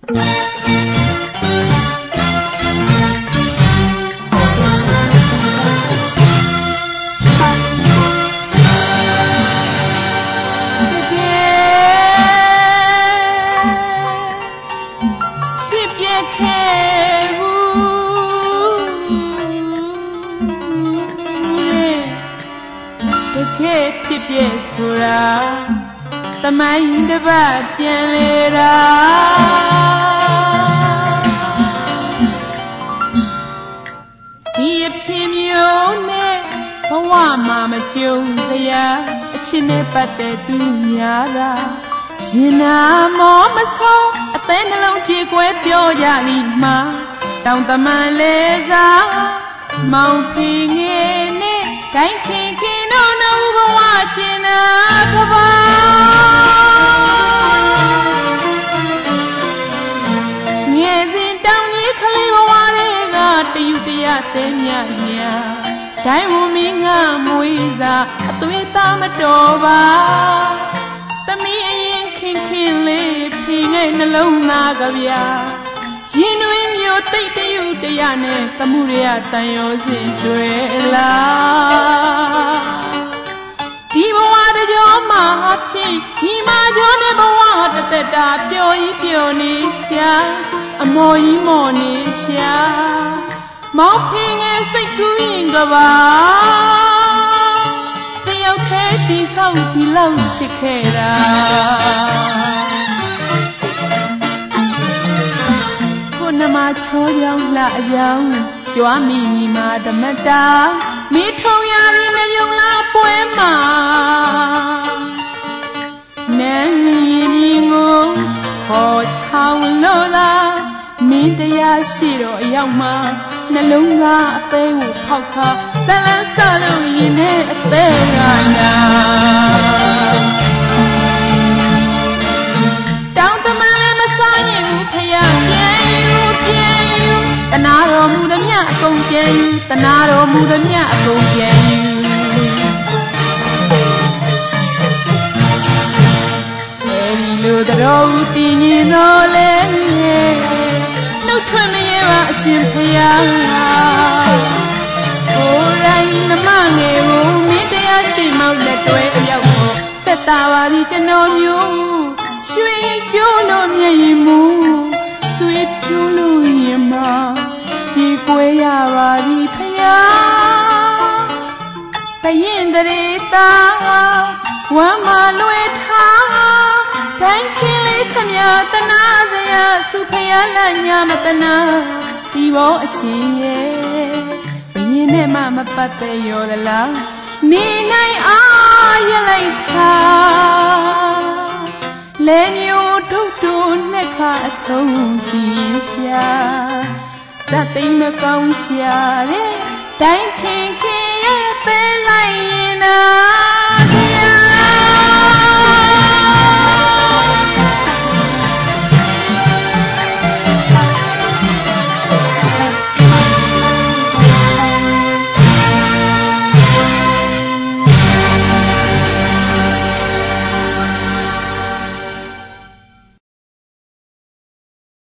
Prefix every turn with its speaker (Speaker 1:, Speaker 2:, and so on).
Speaker 1: သမိုင်းတစ်ပတ်ပြန်လေတာဒီအဖြစ်မျိုးနဲ့ဘဝမှာမကြုံစရာအချစ်နဲ့ပတ်သက်သူများတာရင်နာမောမဆုံးအသေးနှလုံးကြေကွဲပြောကြလိမ့်မှာတောင်တမန်လေစားမောင်ဖီငယ်နဲ့ဂိုင်းခင်ခင်တို့နှုတ်ဘဝကျင်နာကပါငယ်စဉ်တောင်ကြီးကလေးဘဝတွေကတယူတရသေးမြညာဒိုင်းဝမင်းငါမွေးစားအသွေးသားမတော်ပါသမီးအရင်ခင်ခင်လေးဖီငယ်နှလုံးသားကဗျာရင်တွင်မျိုးတိတ်တယူတရနဲ့သမှုရရတန်ရောစင်တွေ့လာဒီဘဝတကြောမှာဖြစ်ဒီမှာကြောနဲ့ဘဝတသက်တာပျော်ကြီးပျော်နေရှာအမော်ကြီးမော်နေရှာမောင်ဖင်ငယ်စိတ်ကူးရင်ကပါတယောက်တည်းဒီဆောက်ဒီလောက်ချစ်ခဲ့တာကိုနမချောရောင်လှအယောင်ကြွားမိမိမှာဓမ္မတာမိထုံရရင်မယုံလားပွဲမှာနန်းမီမြင်ကိုဟောဆောင်လို့လားမင်းတရားရှိတော့အရောက်မှာနှလုံးသားအသေးကိုဖောက်ခါဇလန်းစလို့ရင်နဲ့အသေးကနာတောင်းတမန်လည်းမစားရင်ဘူးဖယားပြန်ယူတနာတော်မူသည်မြအကုန်ပြန်ယူတနာတော်မူသည်မြအကုန်ပြန်ယူအဲဒီလိုတော်ဦးတည်ငြိမ်တော်လဲနှုတ်ထွက်မရဲပါအရှင်ဖယားကိုယ်တိုင်နမငယ်ကိုမင်းတရားရှိမောက်လက်တွဲအရောက်ကိုဆက်တာပါသည်ကျွန်တော်မျိုးရွှေကျိုးလို့မျက်ရည်မူဆွေဖြူးလို့ရင်မဒီကွယ်ရပါသည်ဖယားတရင်တရေတာဝမ်းမလွယ်ထားတိုင်းခင်းလေးခမတနာစရာစုဖယားလက်ညာမတနာဒီဘောအရှင်ရဲ့ဘယင်းနဲ့မှမပတ်သက်ရောလားနေနိုင်အားရလိုက်ထားလဲမျိုးထုတ်တူနှစ်ခါအဆုံးစီရှာဇတ်သိမ်းမကောင်းရှာတဲ့တိုင်းခင်ခင်